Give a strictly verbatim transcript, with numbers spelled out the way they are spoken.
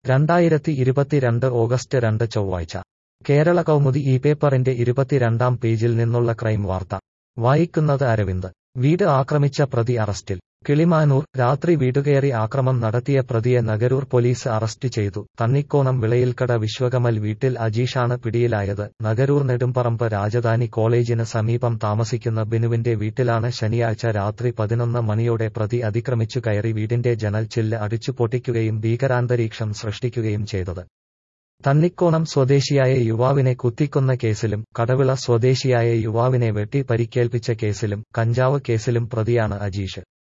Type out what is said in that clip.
രണ്ടായിരത്തി ഇരുപത്തിരണ്ട് ഓഗസ്റ്റ് രണ്ട് ചൊവ്വാഴ്ച കേരള കൗമുദി ഈ പേപ്പറിന്റെ ഇരുപത്തിരണ്ടാം പേജിൽ നിന്നുള്ള ക്രൈം വാർത്ത വായിക്കുന്നത് അരവിന്ദ്. വീട് ആക്രമിച്ച പ്രതി അറസ്റ്റിൽ. കിളിമാനൂർ, രാത്രി വീടുകയറി ആക്രമം നടത്തിയ പ്രതിയെ നഗരൂർ പോലീസ് അറസ്റ്റ് ചെയ്തു. തണ്ണിക്കോണം വിളയിൽക്കട വിശ്വകമൽ വീട്ടിൽ അജീഷാണ് പിടിയിലായത്. നഗരൂർ നെടുമ്പറമ്പ് രാജധാനി കോളേജിന് സമീപം താമസിക്കുന്ന ബിനുവിന്റെ വീട്ടിലാണ് ശനിയാഴ്ച രാത്രി പതിനൊന്ന് മണിയോടെ പ്രതി അതിക്രമിച്ചു കയറി വീടിന്റെ ജനൽ ചില്ല് അടിച്ചു പൊട്ടിക്കുകയും ഭീകരാന്തരീക്ഷം സൃഷ്ടിക്കുകയും ചെയ്തത്. തണ്ണിക്കോണം സ്വദേശിയായ യുവാവിനെ കുത്തിക്കൊന്ന കേസിലും കടവിള സ്വദേശിയായ യുവാവിനെ വെട്ടി പരിക്കേൽപ്പിച്ച കേസിലും കഞ്ചാവ് കേസിലും പ്രതിയാണ് അജീഷ്.